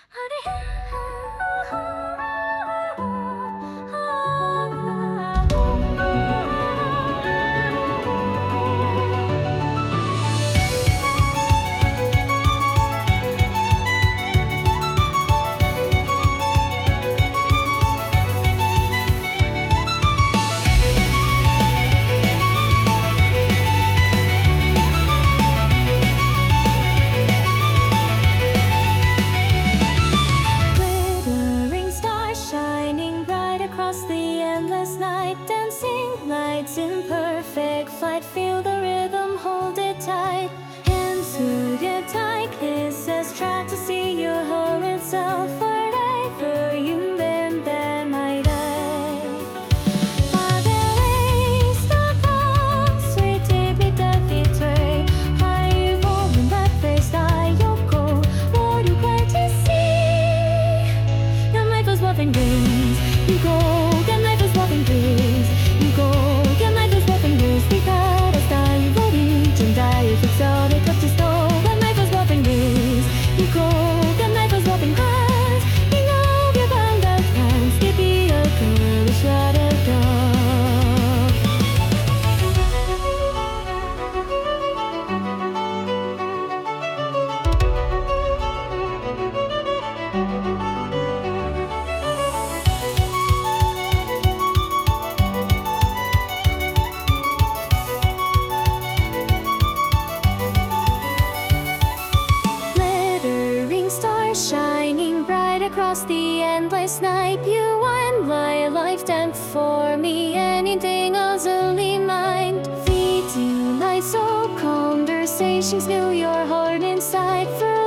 Glittering stars shining bright across the endless night. Dancing lights in perfect flight. Feel the rhythm, hold it tight. Hands hooded tight, kisses try to see your whole itself. Wherever you bend, there might I. Padres stavang, sweetie bitter bitter. High volume that face I yoko. What you glad to see? Your life is wolfing wings. You go, your life is wolfing wings. You go, your life is wolfing wings. Because I voting, 좀 다이 속설에 겹칠 sto. Your life is wolfing wings. You go, your life is wolfing hands. You know your band of hands. Give me a girl, shut it up. Glittering stars shining bright across the endless night. You and my life stand for me. Anything else only mind. Feed you night so conversations fill your heart inside.